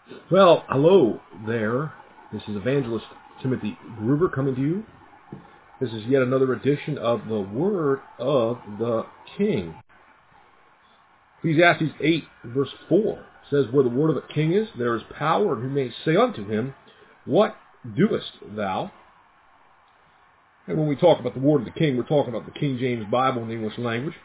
Well, hello there. This is Evangelist Timothy Gruber coming to you. This is yet another edition of the Word of the King. Ecclesiastes 8, verse 4 says, "Where the word of a king is, there is power, and who may say unto him, What doest thou?" And when we talk about the word of the king, we're talking about the King James Bible in the English language.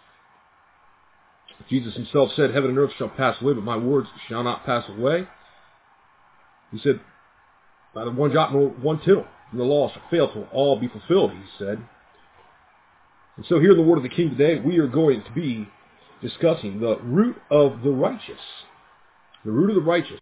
Jesus himself said, "Heaven and earth shall pass away, but my words shall not pass away." He said, "Neither one jot nor one tittle from the law shall fail till all be fulfilled," he said. And so here in the Word of the King today, we are going to be discussing the root of the righteous. The root of the righteous.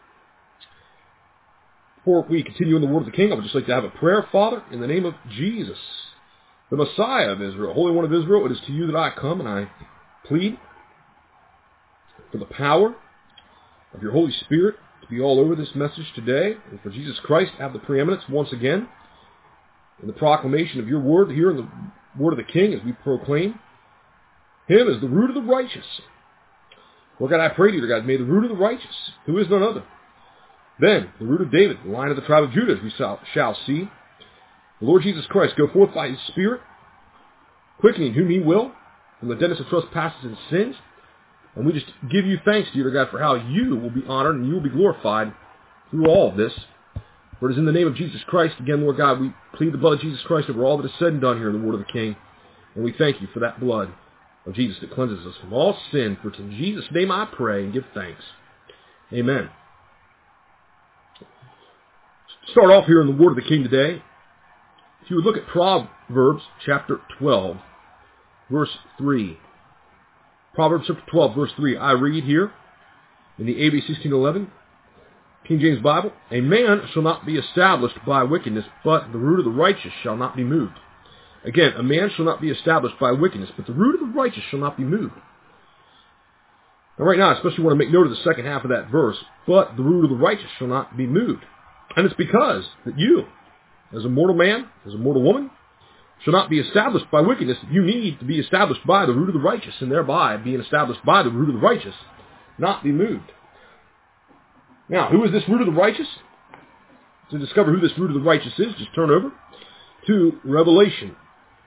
Before we continue in the Word of the King, I would just like to have a prayer. Father, in the name of Jesus, the Messiah of Israel, Holy One of Israel, it is to you that I come, and I plead for the power of your Holy Spirit to be all over this message today, and for Jesus Christ to have the preeminence once again in the proclamation of your word here in the Word of the King as we proclaim him as the root of the righteous. Lord God, I pray to you, God, may the root of the righteous, who is none other, then the root of David, the line of the tribe of Judah, as we shall see, the Lord Jesus Christ, go forth by his Spirit, quickening whom he will, from the deadness of trespasses and sins. And we just give you thanks, dear God, for how you will be honored and you will be glorified through all of this. For it is in the name of Jesus Christ, again, Lord God, we plead the blood of Jesus Christ over all that is said and done here in the Word of the King. And we thank you for that blood of Jesus that cleanses us from all sin. For it's in Jesus' name I pray and give thanks. Amen. Start off here in the Word of the King today. If you would look at Proverbs chapter 12, verse 3. Proverbs chapter 12, verse 3. I read here in the AB 1611, King James Bible, "A man shall not be established by wickedness, but the root of the righteous shall not be moved." Again, a man shall not be established by wickedness, but the root of the righteous shall not be moved. Now right now, I especially want to make note of the second half of that verse, "But the root of the righteous shall not be moved." And it's because that you, as a mortal man, as a mortal woman, shall not be established by wickedness. You need to be established by the root of the righteous, and thereby, being established by the root of the righteous, not be moved. Now, who is this root of the righteous? To discover who this root of the righteous is, just turn over to Revelation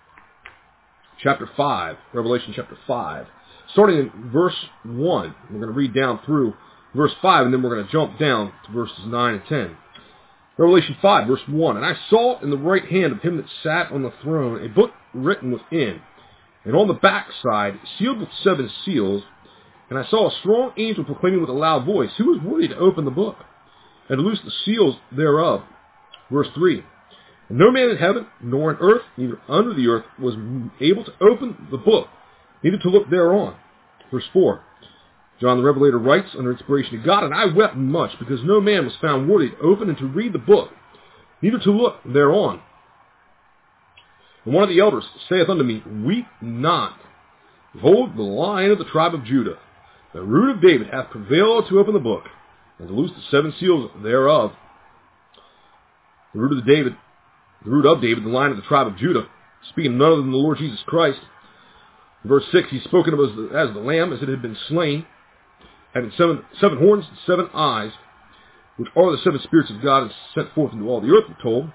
chapter 5. Revelation chapter 5. Starting in verse 1. We're going to read down through verse 5, and then we're going to jump down to verses 9 and 10. Revelation 5, verse 1, "And I saw in the right hand of him that sat on the throne a book written within, and on the backside sealed with 7 seals. And I saw a strong angel proclaiming with a loud voice, Who is worthy to open the book, and to loose the seals thereof?" Verse 3, "And no man in heaven, nor in earth, neither under the earth, was able to open the book, neither to look thereon." Verse 4, John the Revelator writes under inspiration of God, "And I wept much, because no man was found worthy to open and to read the book, neither to look thereon. And one of the elders saith unto me, Weep not. Behold, the Lion of the tribe of Judah, the root of David, hath prevailed to open the book, and to loose the 7 seals thereof." The root of David, the Lion of the tribe of Judah, speaking of none other than the Lord Jesus Christ. Verse 6, "He's spoken of as the lamb, as it had been slain, having seven horns and 7 eyes, which are the 7 spirits of God, and sent forth into all the earth," we're told.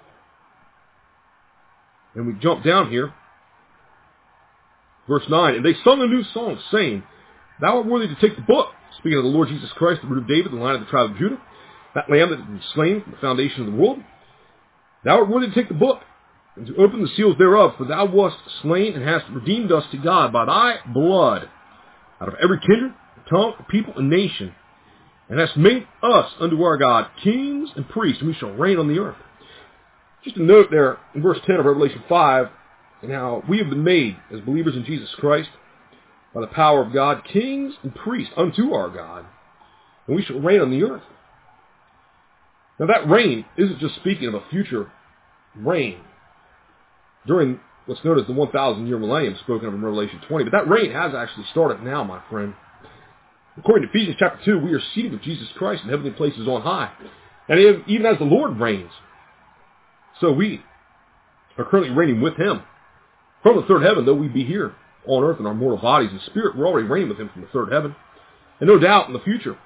And we jump down here. Verse 9, "And they sung a new song, saying, Thou art worthy to take the book," speaking of the Lord Jesus Christ, the root of David, the Lion of the tribe of Judah, that lamb that had been slain from the foundation of the world. "Thou art worthy to take the book, and to open the seals thereof, for thou wast slain, and hast redeemed us to God by thy blood, out of every kindred, tongue, people, and nation, and hast made us unto our God kings and priests, and we shall reign on the earth." Just a note there in verse 10 of Revelation 5, and how we have been made, as believers in Jesus Christ, by the power of God, kings and priests unto our God, and we shall reign on the earth. Now that reign isn't just speaking of a future reign during what's known as the 1,000-year millennium spoken of in Revelation 20, but that reign has actually started now, my friend. According to Ephesians chapter 2, we are seated with Jesus Christ in heavenly places on high. And even as the Lord reigns, so we are currently reigning with him. From the third heaven, though we be here on earth in our mortal bodies and spirit, we're already reigning with him from the third heaven. And no doubt in the future,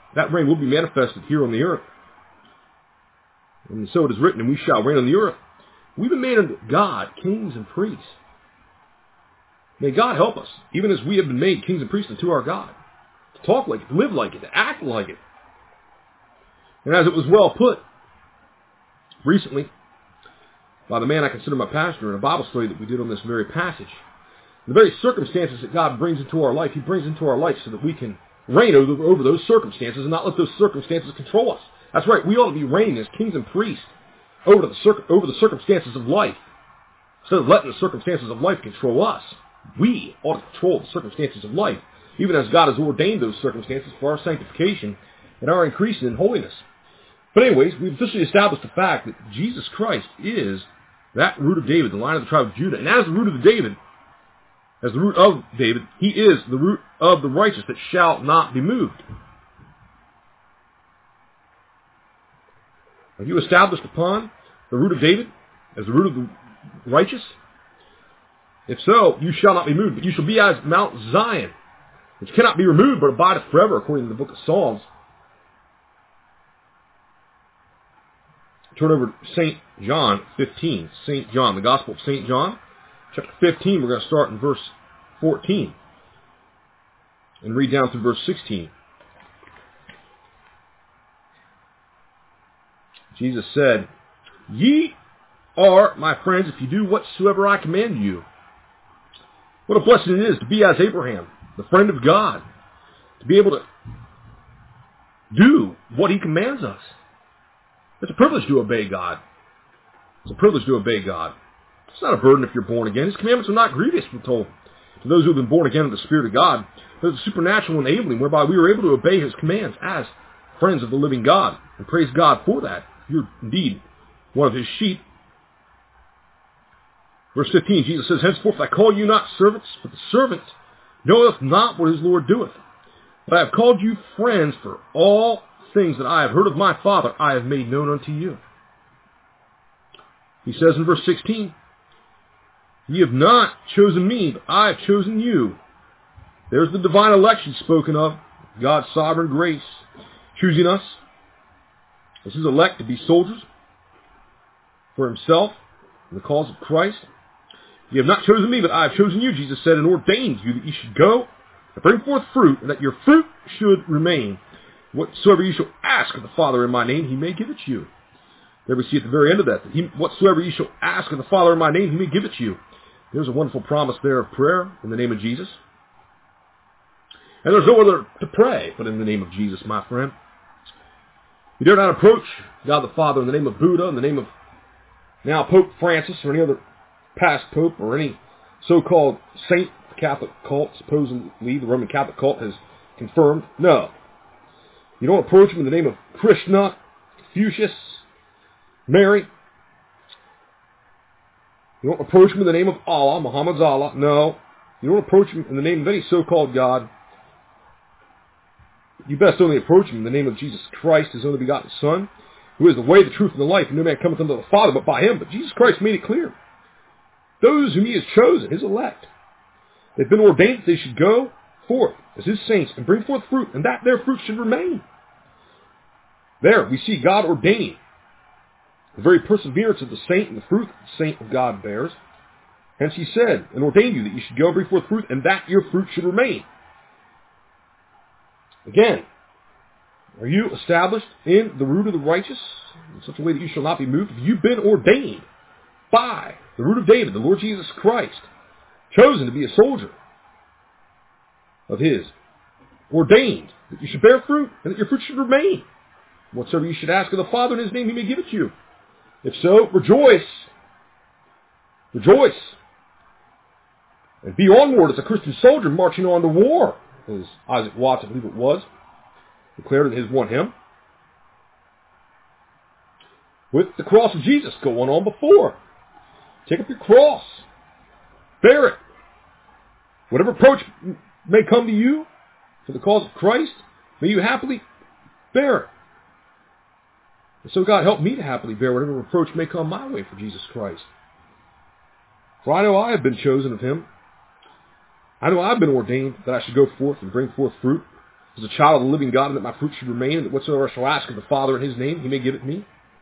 that reign will be manifested here on the earth. And so it is written, and we shall reign on the earth. We've been made unto God kings and priests. May God help us, even as we have been made kings and priests unto our God, to talk like it, to live like it, to act like it. And as it was well put recently by the man I consider my pastor in a Bible study that we did on this very passage, the very circumstances that God brings into our life, He brings into our life so that we can reign over those circumstances and not let those circumstances control us. That's right, we ought to be reigning as kings and priests over the circumstances of life. Instead of letting the circumstances of life control us, we ought to control the circumstances of life, even as God has ordained those circumstances for our sanctification and our increase in holiness. But anyways, we've officially established the fact that Jesus Christ is that root of David, the line of the tribe of Judah. And as the root of David, He is the root of the righteous that shall not be moved. Are you established upon the root of David as the root of the righteous? If so, you shall not be moved, but you shall be as Mount Zion, which cannot be removed, but abideth forever, according to the book of Psalms. Turn over to St. John 15. St. John, the Gospel of St. John, chapter 15. We're going to start in verse 14 and read down through verse 16. Jesus said, "Ye are my friends if you do whatsoever I command you." What a blessing it is to be as Abraham, the friend of God, to be able to do what He commands us. It's a privilege to obey God. It's a privilege to obey God. It's not a burden if you're born again. His commandments are not grievous, we're told, to those who have been born again of the Spirit of God. But it's a supernatural enabling whereby we are able to obey His commands as friends of the living God. And praise God for that. You're indeed one of His sheep. Verse 15, Jesus says, "Henceforth I call you not servants, but the servant knoweth not what his Lord doeth. But I have called you friends, for all things that I have heard of my Father I have made known unto you." He says in verse 16, "Ye have not chosen me, but I have chosen you." There's the divine election spoken of, God's sovereign grace, choosing us as His elect to be soldiers for Himself in the cause of Christ. "Ye have not chosen me, but I have chosen you," Jesus said, "and ordained you that ye should go and bring forth fruit, and that your fruit should remain. Whatsoever you shall ask of the Father in my name, He may give it to you." There we see at the very end of that, whatsoever you shall ask of the Father in my name, He may give it to you. There's a wonderful promise there of prayer in the name of Jesus. And there's no other to pray but in the name of Jesus, my friend. You dare not approach God the Father in the name of Buddha, in the name of now Pope Francis, or any other past pope, or any so-called saint the Catholic cult, supposedly the Roman Catholic cult has confirmed. No. You don't approach Him in the name of Krishna, Confucius, Mary. You don't approach Him in the name of Allah, Muhammad's Allah. No. You don't approach Him in the name of any so-called God. You best only approach Him in the name of Jesus Christ, His only begotten Son, who is the way, the truth, and the life, and no man cometh unto the Father but by Him. But Jesus Christ made it clear. Those whom He has chosen, His elect, they've been ordained that they should go forth as His saints and bring forth fruit, and that their fruit should remain. There we see God ordaining the very perseverance of the saint and the fruit that the saint of God bears. Hence He said, "And ordained you that you should go and bring forth fruit, and that your fruit should remain." Again, are you established in the root of the righteous in such a way that you shall not be moved? Have you been ordained by the root of David, the Lord Jesus Christ, chosen to be a soldier of His, ordained that you should bear fruit and that your fruit should remain? Whatsoever you should ask of the Father in His name, He may give it to you. If so, rejoice. Rejoice. And be onward as a Christian soldier marching on to war, as Isaac Watts, I believe it was, declared in his one hymn. With the cross of Jesus going on before. Take up your cross. Bear it. Whatever approach may come to you for the cause of Christ, may you happily bear it. And so God help me to happily bear whatever reproach may come my way for Jesus Christ. For I know I have been chosen of Him. I know I've been ordained that I should go forth and bring forth fruit, as a child of the living God, and that my fruit should remain, and that whatsoever I shall ask of the Father in his name, he may give it me.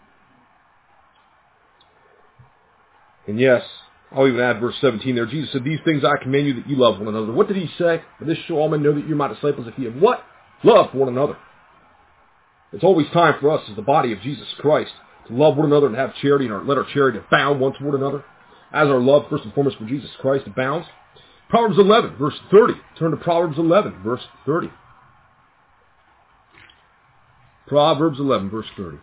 And yes, I'll even add verse 17 there. Jesus said, these things I command you, that you love one another. What did he say? For this shall all men know that you're my disciples, if you have what? Love for one another. It's always time for us as the body of Jesus Christ to love one another and have charity, and let our charity abound one toward another, as our love, first and foremost, for Jesus Christ abounds. Proverbs 11, verse 30. Turn to Proverbs 11, verse 30. Proverbs 11, verse 30.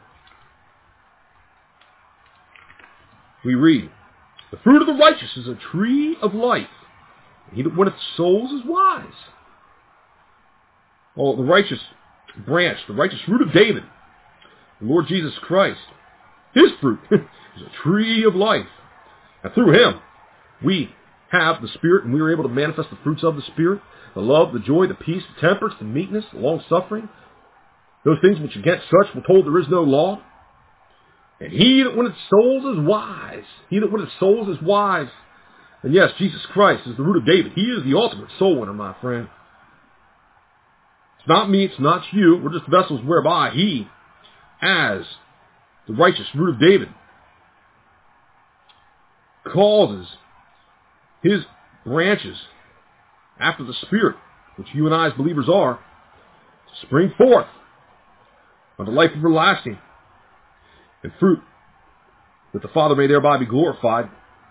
We read, the fruit of the righteous is a tree of life. He that winneth souls is wise. Oh, the righteous branch, the righteous root of David, the Lord Jesus Christ, his fruit is a tree of life. And through him, we have the Spirit, and we are able to manifest the fruits of the Spirit, the love, the joy, the peace, the temperance, the meekness, the long-suffering, those things which against such we're told there is no law. And he that winneth souls is wise. He that winneth souls is wise. And yes, Jesus Christ is the root of David. He is the ultimate soul winner, my friend. It's not me, it's not you. We're just vessels whereby he, as the righteous root of David, causes his branches after the Spirit, which you and I as believers are, to spring forth unto life everlasting, and fruit that the Father may thereby be glorified.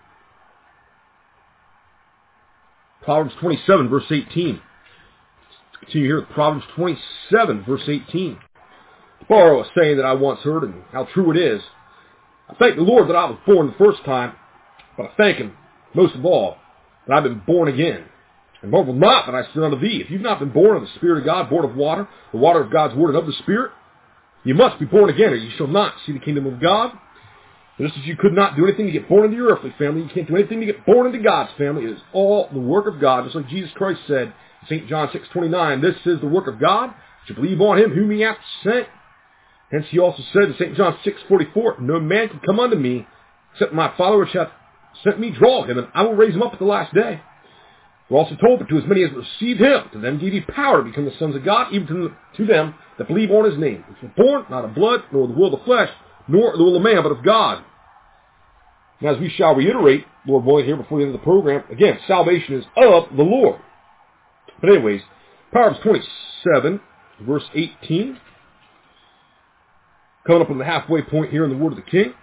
Proverbs 27, verse 18. Let's continue here with Proverbs 27, verse 18. To borrow a saying that I once heard, and how true it is, I thank the Lord that I was born the first time, but I thank him most of all that I've been born again. And marvel not that I said unto thee, if you've not been born of the Spirit of God, born of water, the water of God's word, and of the Spirit, you must be born again, or you shall not see the kingdom of God. Just as you could not do anything to get born into your earthly family, you can't do anything to get born into God's family. It is all the work of God. Just like Jesus Christ said, St. John 6:29, this is the work of God, to believe on him whom he hath sent. Hence he also said in St. John 6:44, no man can come unto me, except my Father which hath sent me draw him, and I will raise him up at the last day. We're also told, but to as many as received him, to them gave he power to become the sons of God, even to them that believe on his name, which were born not of blood, nor the will of the flesh, nor the will of man, but of God. And as we shall reiterate, Lord willing, here before the end of the program, again, salvation is of the Lord. But anyways, Proverbs 27, verse 18. Coming up on the halfway point here in the word of the King.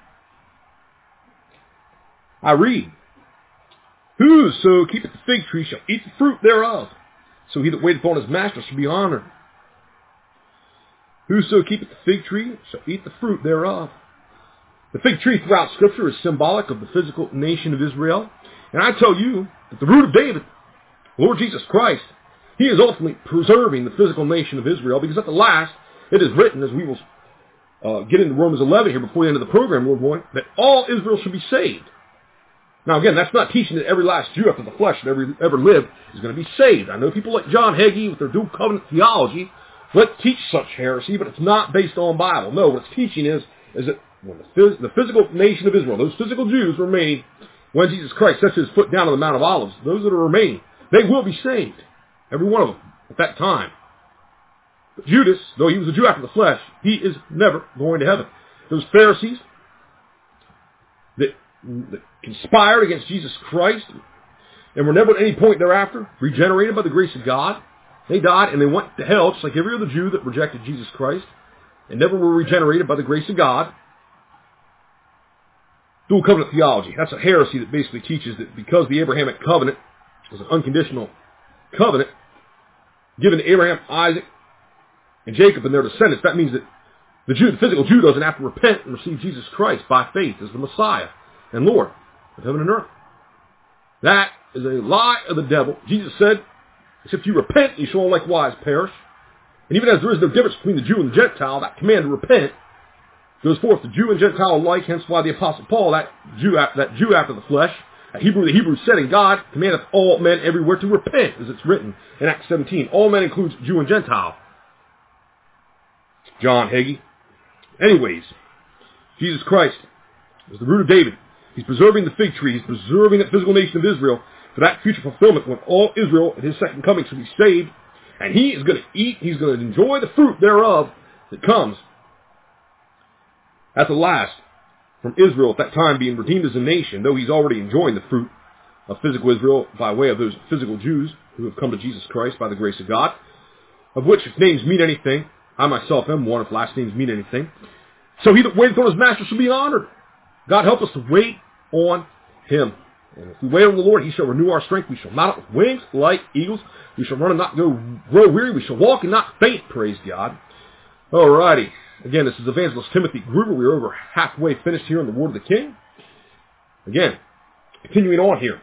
I read, whoso keepeth the fig tree shall eat the fruit thereof. So he that waiteth on his master shall be honored. Whoso keepeth the fig tree shall eat the fruit thereof. The fig tree throughout Scripture is symbolic of the physical nation of Israel. And I tell you that the root of David, Lord Jesus Christ, he is ultimately preserving the physical nation of Israel, because at the last it is written, as we will get into Romans 11 here before the end of the program, Lord willing, that all Israel should be saved. Now again, that's not teaching that every last Jew after the flesh that ever lived is going to be saved. I know people like John Hagee with their dual covenant theology let teach such heresy, but it's not based on Bible. No, what it's teaching is that when the physical nation of Israel, those physical Jews remain, when Jesus Christ sets his foot down on the Mount of Olives, those that are remaining, they will be saved. Every one of them at that time. But Judas, though he was a Jew after the flesh, he is never going to heaven. Those Pharisees that conspired against Jesus Christ and were never at any point thereafter regenerated by the grace of God, they died and they went to hell just like every other Jew that rejected Jesus Christ and never were regenerated by the grace of God. Dual covenant theology. That's a heresy that basically teaches that because the Abrahamic covenant was an unconditional covenant given to Abraham, Isaac, and Jacob and their descendants, that means that the physical Jew doesn't have to repent and receive Jesus Christ by faith as the Messiah and Lord of heaven and earth. That is a lie of the devil. Jesus said, except you repent, you shall likewise perish. And even as there is no difference between the Jew and the Gentile, that command to repent goes forth to Jew and Gentile alike, hence why the Apostle Paul, that Jew after the flesh, the Hebrew setting, God commandeth all men everywhere to repent, as it's written in Acts 17. All men includes Jew and Gentile. John Hagee. Anyways, Jesus Christ is the root of David. He's preserving the fig tree. He's preserving that physical nation of Israel for that future fulfillment when all Israel at his second coming shall be saved. And he is going to eat, he's going to enjoy the fruit thereof that comes at the last from Israel at that time being redeemed as a nation, though he's already enjoying the fruit of physical Israel by way of those physical Jews who have come to Jesus Christ by the grace of God, of which if names mean anything, I myself am one if last names mean anything. So he that waiteth on his master shall be honored. God help us to wait on him. And if we wait on the Lord, he shall renew our strength. We shall mount up with wings like eagles. We shall run and not grow weary. We shall walk and not faint, praise God. Alrighty. Again, this is Evangelist Timothy Gruber. We're over halfway finished here in the Word of the King. Again, continuing on here.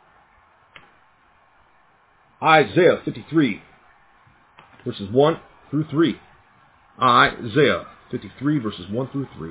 Isaiah 53, verses 1 through 3. Isaiah 53, verses 1 through 3.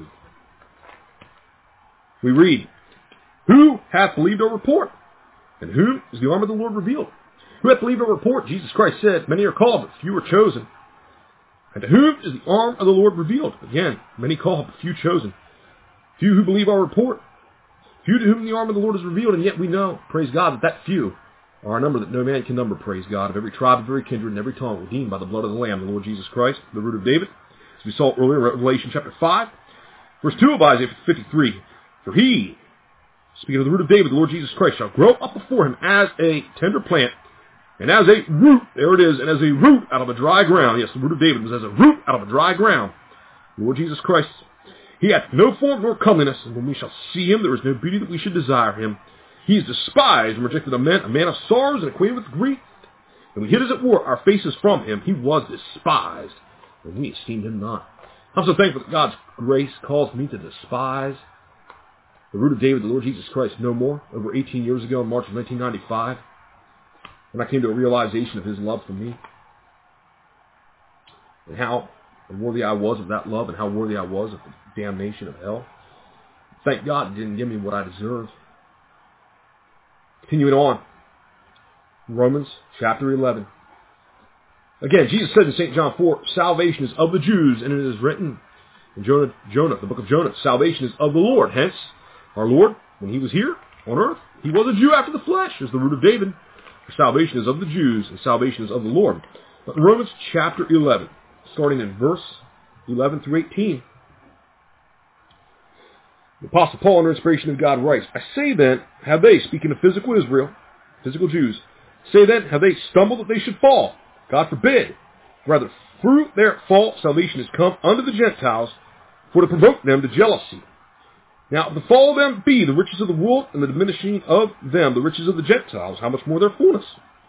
We read, Who hath believed our report? And whom is the arm of the Lord revealed? Who hath believed our report? Jesus Christ said, Many are called, but few are chosen. And to whom is the arm of the Lord revealed? Again, many called, but few chosen. Few who believe our report. Few to whom the arm of the Lord is revealed, and yet we know, praise God, that few are a number that no man can number, praise God, of every tribe, of every kindred, and every tongue, redeemed by the blood of the Lamb, the Lord Jesus Christ, the root of David. As we saw earlier in Revelation chapter 5, verse 2 of Isaiah 53. For he, speaking of the root of David, the Lord Jesus Christ, shall grow up before him as a tender plant, and as a root, there it is, and as a root out of a dry ground. Yes, the root of David was as a root out of a dry ground. The Lord Jesus Christ, he hath no form nor comeliness, and when we shall see him, there is no beauty that we should desire him. He is despised and rejected of men, a man of sorrows and acquainted with grief. And we hid as it were our faces from him. He was despised, and we esteemed him not. I'm so thankful that God's grace calls me to despise the root of David, the Lord Jesus Christ, no more. Over 18 years ago, in March of 1995, when I came to a realization of his love for me, and how unworthy I was of that love, and how worthy I was of the damnation of hell. Thank God he didn't give me what I deserved. Continuing on, Romans chapter 11. Again, Jesus said in St. John 4, salvation is of the Jews, and it is written in Jonah, the book of Jonah, salvation is of the Lord. Hence, our Lord, when he was here on earth, he was a Jew after the flesh, as the root of David. For salvation is of the Jews, and salvation is of the Lord. But in Romans chapter 11, starting in verse 11 through 18, the Apostle Paul, under inspiration of God, writes, I say then, have they, speaking of physical Israel, physical Jews, say then, have they stumbled that they should fall? God forbid. Rather, through their fault, salvation has come unto the Gentiles, for to provoke them to jealousy. Now, if the fall of them be the riches of the world, and the diminishing of them the riches of the Gentiles, how much more their fullness?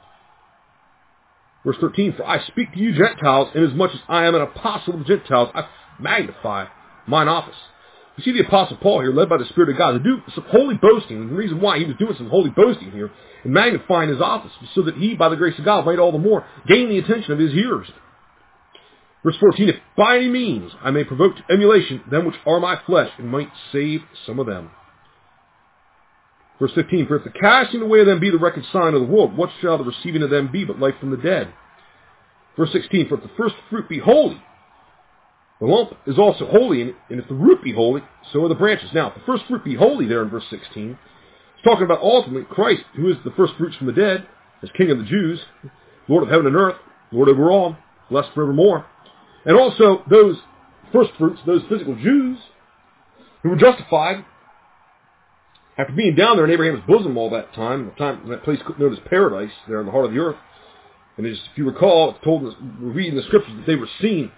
Verse 13, for I speak to you Gentiles, inasmuch as I am an apostle of the Gentiles, I magnify mine office. You see the Apostle Paul here, led by the Spirit of God, to do some holy boasting. And the reason why he was doing some holy boasting here, and magnifying his office, was so that he, by the grace of God, might all the more gain the attention of his hearers. Verse 14, if by any means I may provoke to emulation them which are my flesh, and might save some of them. Verse 15, for if the casting away of them be the reconciling of the world, what shall the receiving of them be but life from the dead? Verse 16, for if the first fruit be holy, the lump is also holy, and if the root be holy, so are the branches. Now, if the first fruit be holy there in verse 16, it's talking about ultimately Christ, who is the first fruits from the dead, as King of the Jews, Lord of heaven and earth, Lord over all, blessed forevermore. And also those first fruits, those physical Jews, who were justified after being down there in Abraham's bosom all that time, the time that place known as paradise, there in the heart of the earth. And as if you recall, it's told us, we read in the scriptures that they were seen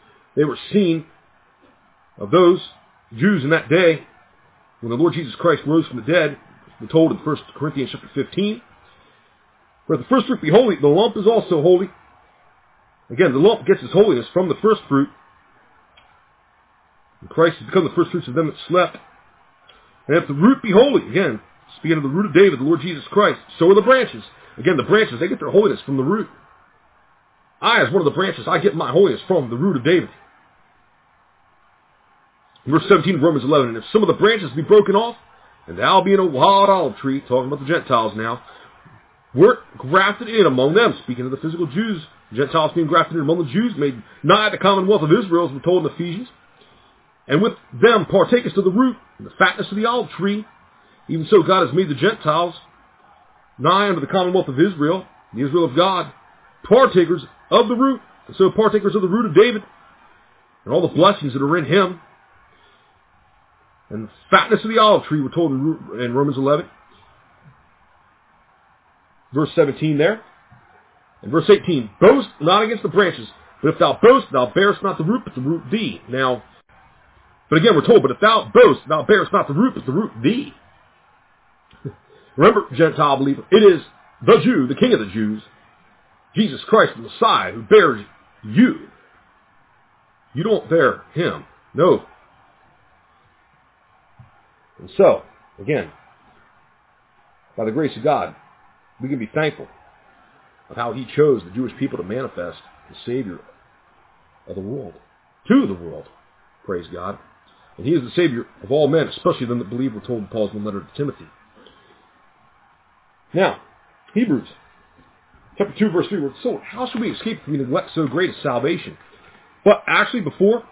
of those Jews in that day when the Lord Jesus Christ rose from the dead. We're told in 1 Corinthians chapter 15. For if the first fruit be holy, the lump is also holy. Again, the lump gets its holiness from the first fruit. And Christ has become the first fruits of them that slept. And if the root be holy, again, speaking of the root of David, the Lord Jesus Christ, so are the branches. Again, the branches, they get their holiness from the root. I, as one of the branches, I get my holiness from the root of David. Verse 17 of Romans 11, and if some of the branches be broken off, and thou being a wild olive tree, talking about the Gentiles now, wert grafted in among them, speaking of the physical Jews, Gentiles being grafted in among the Jews, made nigh the commonwealth of Israel, as we're told in Ephesians, and with them partakest of the root, and the fatness of the olive tree, even so God has made the Gentiles nigh unto the commonwealth of Israel, the Israel of God, partakers of the root, and so partakers of the root of David, and all the blessings that are in him, and the fatness of the olive tree, we're told in Romans 11, verse 17 there. And verse 18, boast not against the branches, but if thou boast, thou bearest not the root, but the root thee. Now, but again, we're told, but if thou boast, thou bearest not the root, but the root thee. Remember, Gentile believer, it is the Jew, the King of the Jews, Jesus Christ, the Messiah, who bears you. You don't bear him. No. And so, again, by the grace of God, we can be thankful of how he chose the Jewish people to manifest the Savior of the world, to the world. Praise God. And he is the Savior of all men, especially them that believe, we're told in Paul's letter to Timothy. Now, Hebrews, chapter 2, verse 3, we're told, how should we escape if we neglect so great a salvation? But actually, before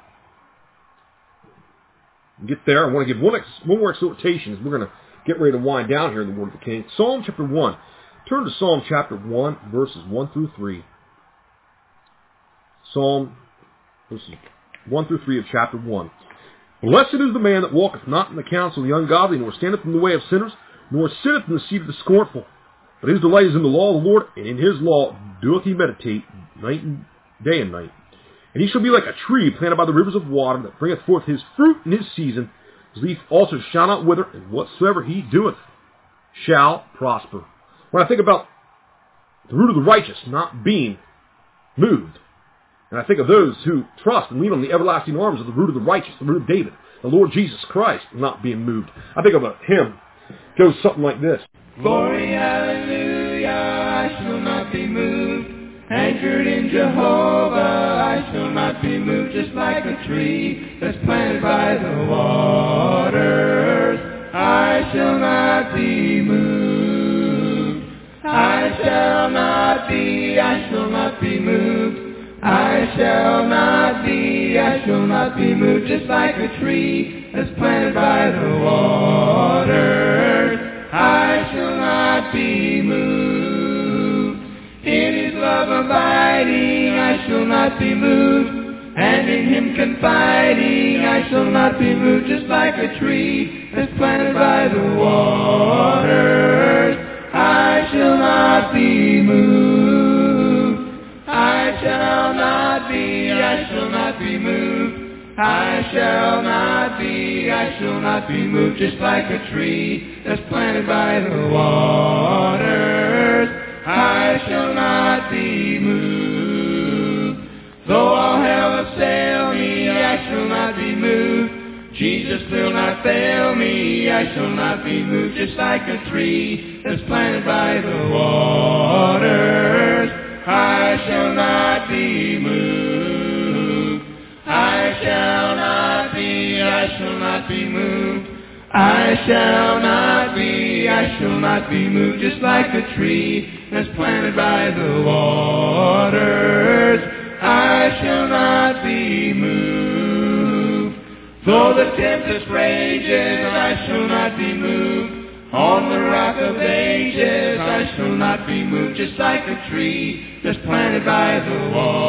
we get there, I want to give one more exhortation as we're going to get ready to wind down here in the Word of the King. Psalm chapter 1. Turn to Psalm chapter 1, verses 1 through 3. Psalm verses 1 through 3 of chapter 1. Blessed is the man that walketh not in the counsel of the ungodly, nor standeth in the way of sinners, nor sitteth in the seat of the scornful. But his delight is in the law of the Lord, and in his law doeth he meditate day and night. And he shall be like a tree planted by the rivers of water, that bringeth forth his fruit in his season. His leaf also shall not wither, and whatsoever he doeth shall prosper. When I think about the root of the righteous not being moved, and I think of those who trust and lean on the everlasting arms of the root of the righteous, the root of David, the Lord Jesus Christ, not being moved, I think of a hymn. It goes something like this. Glory, hallelujah, I shall not be moved. Anchored in Jehovah, I shall not be moved. Just like a tree that's planted by the waters, I shall not be moved. I shall not be moved. I shall not be moved. Just like a tree that's planted by the waters, I shall not be moved. In his love abiding, I shall not be moved. And in him confiding, I shall not be moved. Just like a tree that's planted by the waters, I shall not be moved. I shall not be moved. I shall not be moved. Just like a tree that's planted by the waters, I shall not be moved. Though all hell assail me, I shall not be moved. Jesus will not fail me, I shall not be moved. Just like a tree that's planted by the waters, I shall not be moved. I shall not be moved. I shall not be moved. Just like a tree that's planted by the waters, I shall not be moved. Though the tempest rages, I shall not be moved. On the rock of ages, I shall not be moved. Just like a tree that's planted by the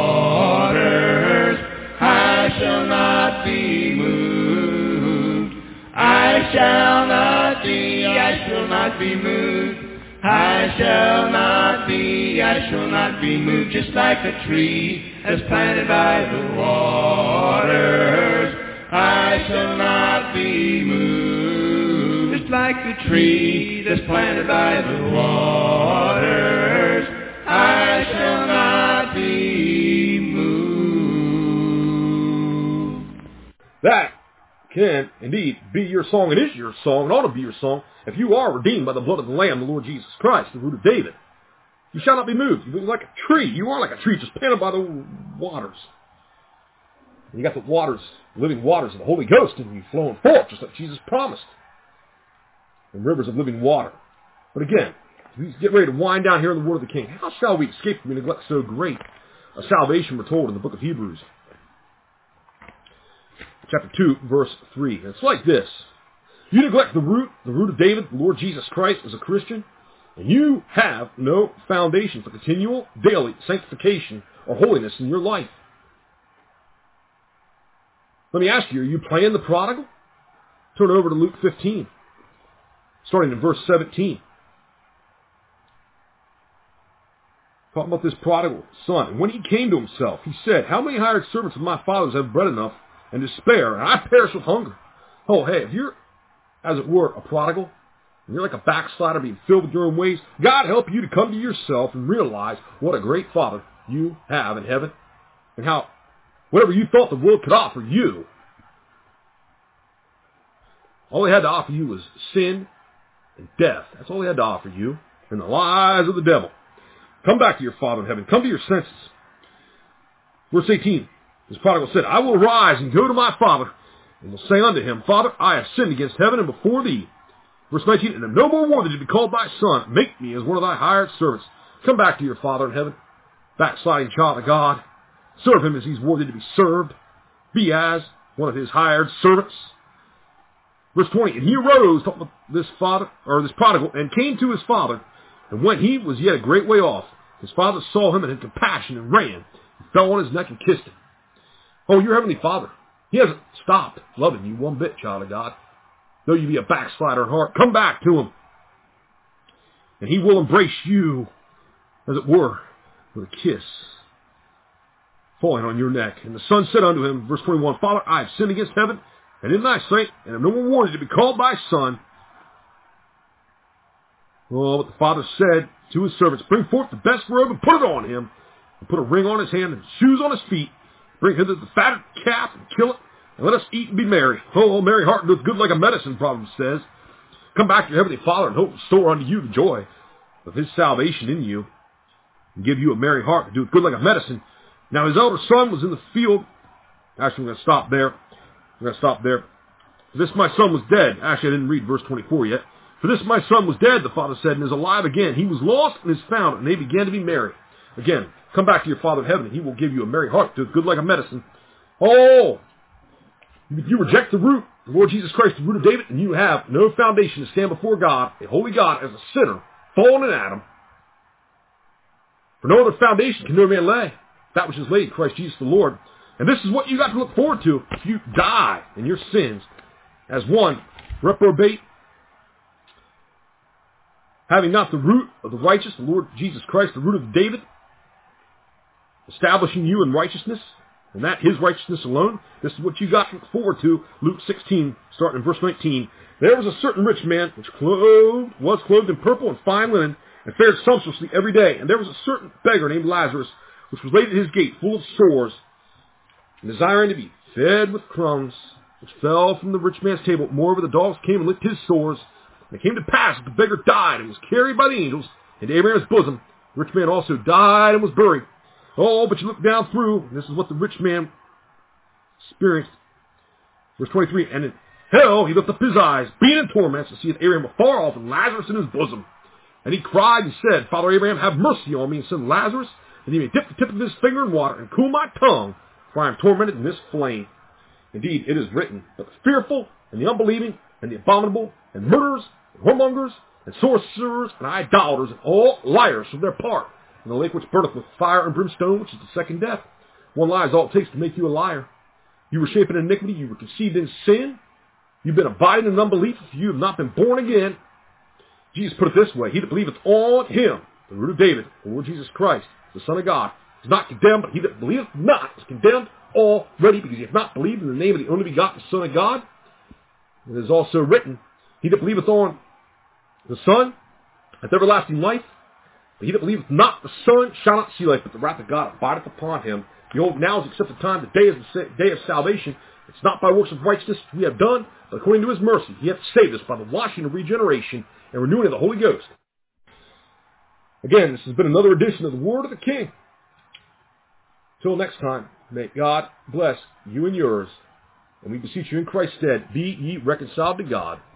waters, I shall not be moved. I shall not be moved. I shall not be moved. Just like a tree that's planted by the waters, I shall not be moved. Just like a tree that's planted by the waters, I shall not be moved. That can indeed be your song. It is your song. It ought to be your song. If you are redeemed by the blood of the Lamb, the Lord Jesus Christ, the root of David, you shall not be moved. You be like a tree. You are like a tree just planted by the waters. And you got the waters, living waters of the Holy Ghost in you flowing forth, just like Jesus promised. And rivers of living water. But again, we get ready to wind down here in the Word of the King. How shall we escape if we neglect so great a salvation we're told in the book of Hebrews? Chapter 2, verse 3. And it's like this. You neglect the root of David, the Lord Jesus Christ, as a Christian, and you have no foundation for continual, daily sanctification or holiness in your life. Let me ask you, are you playing the prodigal? Turn over to Luke 15, starting in verse 17. Talking about this prodigal son. And when he came to himself, he said, how many hired servants of my father's have bread enough and to spare, and I perish with hunger? Oh, hey, if you're, as it were, a prodigal, and you're like a backslider being filled with your own ways, God help you to come to yourself and realize what a great Father you have in heaven, and how whatever you thought the world could offer you, all they had to offer you was sin and death. That's all they had to offer you, and the lies of the devil. Come back to your Father in heaven. Come to your senses. Verse 18, this prodigal said, I will arise and go to my father, and will say unto him, Father, I have sinned against heaven and before thee. Verse 19, and am no more worthy to be called thy son. Make me as one of thy hired servants. Come back to your Father in heaven, backsliding child of God. Serve him as he's worthy to be served. Be as one of his hired servants. Verse 20, and he arose, talking about this prodigal, and came to his father. And when he was yet a great way off, his father saw him and had compassion and ran, and fell on his neck and kissed him. Oh, your heavenly Father, he hasn't stopped loving you one bit, child of God. Though you be a backslider in heart, come back to him. And he will embrace you, as it were, with a kiss, falling on your neck. And the son said unto him, verse 21, Father, I have sinned against heaven, and in thy sight, and am no more worthy to be called thy son. Oh, but the father said to his servants, bring forth the best robe and put it on him, and put a ring on his hand and shoes on his feet. Bring hither the fatted calf and kill it, and let us eat and be merry. Oh, merry heart doeth good like a medicine, Proverbs says. Come back to your heavenly Father, and hope restore unto you the joy of his salvation in you, and give you a merry heart that doeth good like a medicine. Now his elder son was in the field. Actually, we're going to stop there. This my son was dead. Actually, I didn't read verse 24 yet. For this my son was dead, the father said, and is alive again. He was lost and is found, and they began to be merry. Again, come back to your Father in heaven, and he will give you a merry heart, do it good like a medicine. Oh, if you reject the root, the Lord Jesus Christ, the root of David, and you have no foundation to stand before God, a holy God, as a sinner, fallen in Adam. For no other foundation can no man lay, that which is laid, Christ Jesus the Lord. And this is what you got to look forward to if you die in your sins as one reprobate, having not the root of the righteous, the Lord Jesus Christ, the root of David, establishing you in righteousness, and that his righteousness alone. This is what you got to look forward to. Luke 16, starting in verse 19. There was a certain rich man which was clothed in purple and fine linen, and fared sumptuously every day. And there was a certain beggar named Lazarus, which was laid at his gate, full of sores, and desiring to be fed with crumbs, which fell from the rich man's table. Moreover, the dogs came and licked his sores. And it came to pass that the beggar died and was carried by the angels into Abraham's bosom. The rich man also died and was buried. Oh, but you look down through, and this is what the rich man experienced. Verse 23, and in hell he lifted up his eyes, being in torments, to see Abraham afar off and Lazarus in his bosom. And he cried and said, Father Abraham, have mercy on me, and send Lazarus, that he may dip the tip of his finger in water and cool my tongue, for I am tormented in this flame. Indeed, it is written, but the fearful and the unbelieving and the abominable and murderers and whoremongers and sorcerers and idolaters and all liars from their part in the lake which burneth with fire and brimstone, which is the second death. One lie is all it takes to make you a liar. You were shapen in iniquity. You were conceived in sin. You've been abiding in unbelief. If you have not been born again, Jesus put it this way. He that believeth on him, the root of David, the Lord Jesus Christ, the Son of God, is not condemned, but he that believeth not is condemned already, because he hath not believed in the name of the only begotten Son of God. It is also written, he that believeth on the Son hath everlasting life, but he that believeth not the Son shall not see life, but the wrath of God abideth upon him. Behold, now is accept the time, the day is the day of salvation. It's not by works of righteousness we have done, but according to his mercy, he hath saved us by the washing of regeneration and renewing of the Holy Ghost. Again, this has been another edition of the Word of the King. Till next time, may God bless you and yours, and we beseech you in Christ's stead, be ye reconciled to God.